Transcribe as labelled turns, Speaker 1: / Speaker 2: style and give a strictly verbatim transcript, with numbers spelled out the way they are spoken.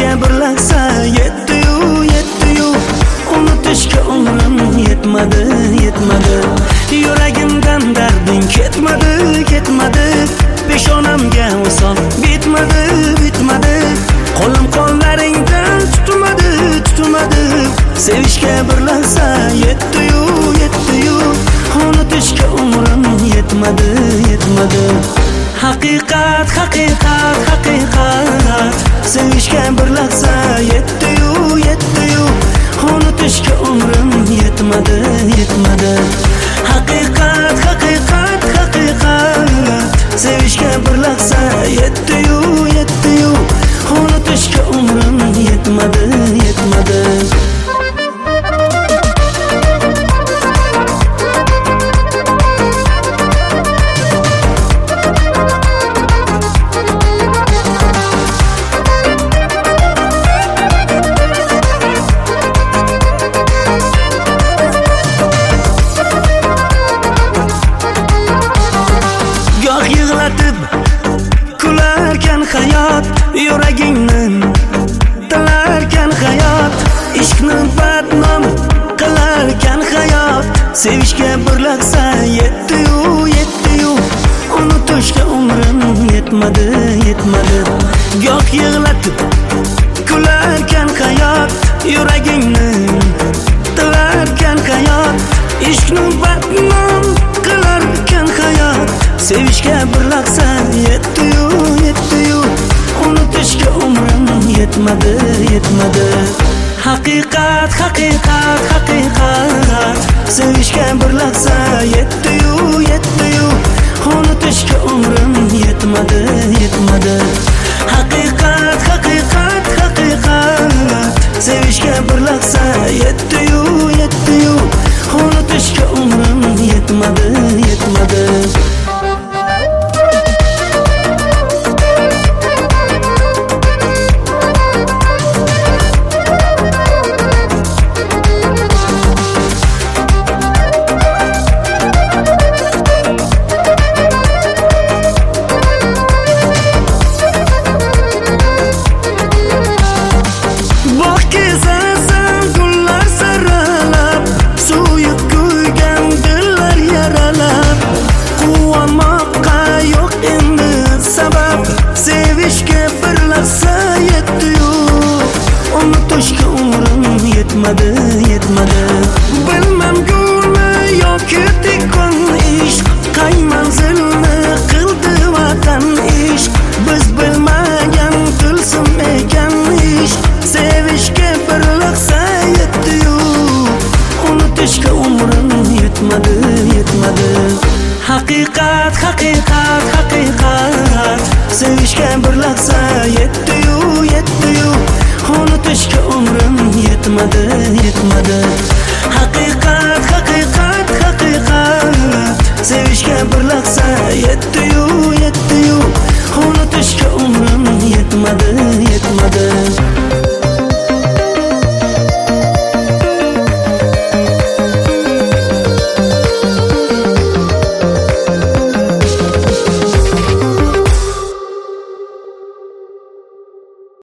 Speaker 1: sevishga bir lahza yetdi-yu, yetdi-yu, unutishga umrim yetmadi, yetmadi. Yuragimdan darding ketmadi, ketmadi. Peshonamga o'sol bitmadi, bitmadi. Qo'lim qo'llaringdan tutmadi, tutmadi. Sevishga bir lahza yetdi-yu, yetdi-yu, unutishga umrim yetmadi, yetmadi. Haqiqat, haqiqat, haqiqat. Sevishga bir lahza yetdi-yu, yetdi-yu, unutishga umrim yetmadi, yetmadi. Haqiqat, haqiqat, haqiqat. Sevishga bir lahza yetdi-yu, yetdi-yu, unutishga umrim yetmadi, yetmadi. Kularkan hayot, yuragingni tilarkan hayot, ishqni badnom qilarkan hayot. Sevishga bir lahza yetdi-yu, yetdi-yu, unutishga umrim yetmadi, yetmadi. Goh yig'latib kularkan hayot, yuragingni tilarkan hayot, ishqni badnom qilarkan hayot. Sevishga bir lahza yetdi-yu, yetdi-yu, unutishga umrim yetmadi, yetmadi. Haqiqat, haqiqat, haqiqat. Sevishga bir lahza yetdi-yu, yetdi-yu, unutishga umrim yetmadi, yetmadi. Haqiqat, haqiqat, haqiqat. Sevishga bir lahza yetdi-yu, yetdi-yu, unutishga umrim yetmadi, yetmadi. Sevishga bir lahza yetdi-yu, unutishga umrim yetmadi, yetmadi. Bilmam gulmi yoki tikkon ishq, qay manzilni qildi vatan ishq. Biz bilmagan tilsim ekan ishq. Sevishga bir lahza yetdi-yu, unutishga umrim yetmadi, yetmadi. Haqiqat, haqiqat, haqiqat. Sevishga bir lahza yetdi-yu, yetdi-yu, unutishga umrim yetmadi, yetmadi. Haqiqat, haqiqat, haqiqat. Sevishga bir lahza yetdi-yu, yetdi-yu, unutishga umrim yetmadi, yetmadi.